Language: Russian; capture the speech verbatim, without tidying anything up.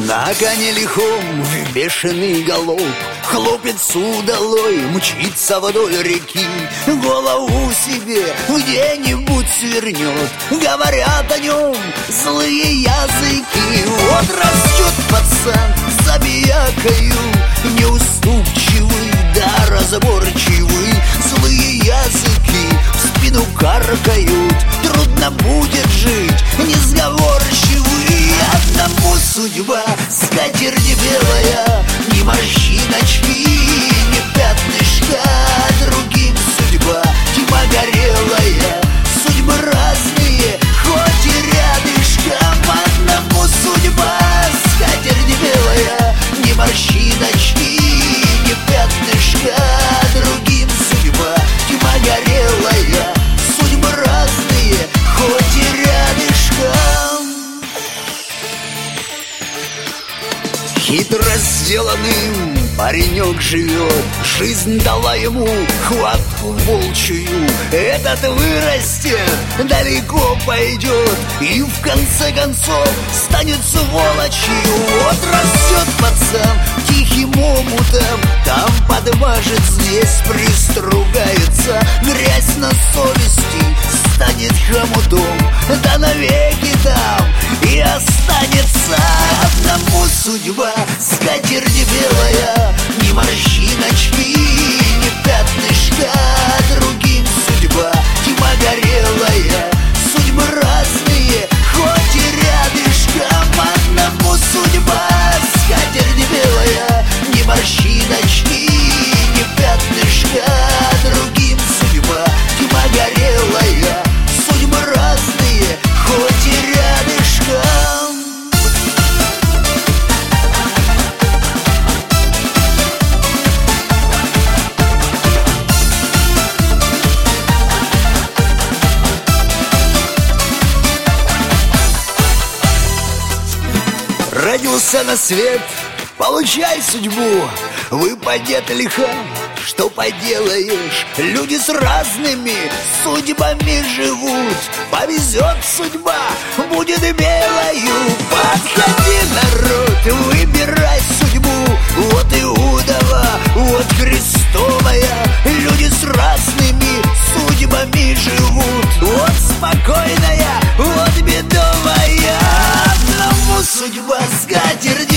На коне лихом в бешеный галоп хлопец удалой мчится вдоль реки, голову себе где-нибудь свернет, говорят о нем злые языки. Вот растет пацан забиякою, неуступчивый да разборчивый, злые языки в спину каркают, трудно будет жить несговорчивый. Одному судьба скатерть белая, ни морщиночки, ни пятнышка, другим судьба тьма горелая, судьбы разные, хоть и рядышком. Одному судьба скатерть белая, ни морщиночки, ни пятнышка, другим судьба тьма горелая, судьбы разные, хоть и рядышком. Хитро сделанным паренек живет, жизнь дала ему хватку волчью. Этот вырастет, далеко пойдет и в конце концов станет сволочью. Вот растет пацан тихим омутом, там подмажет, здесь пристругается, грязь на совести станет хомутом, да навеки там и останется. Одному судьба скатерть белая, ни морщиночки, ни пятнышка, другим судьба тьма горелая, судьбы разные, хоть и рядышком. Одному судьба скатерть белая, ни морщиночки, ни пятнышка, другим судьба тьма горелая, судьбы разные, хоть и рядышком. Родился на свет, получай судьбу, выпадет лиха, что поделаешь, люди с разными судьбами живут. Повезет судьба, будет белою, подходи, народ, выбирай судьбу. Вот Иудова, вот Христовая, люди с разными судьбами живут. Вот спокойная, вот бедовая, одному судьба скатерть